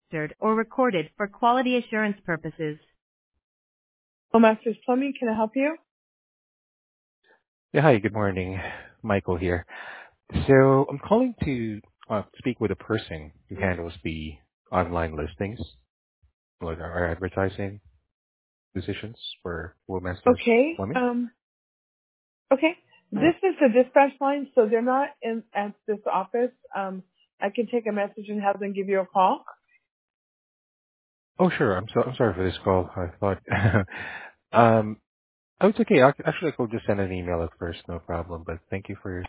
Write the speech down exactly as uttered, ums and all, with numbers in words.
monitored or recorded for quality assurance purposes. Well, Masters Plumbing, can I help you? Yeah, hi, good morning. Michael here. So I'm calling to uh, speak with a person who handles the online listings, like our advertising positions for Woolmasters Okay. Plumbing. Um, okay. This is the dispatch line, so they're not in at this office. Um, I can take a message and have them give you a call. Oh, sure. I'm so I'm sorry for this call. I thought, um, oh, it's okay. Ac- Actually, I could just send an email at first, no problem. But thank you for your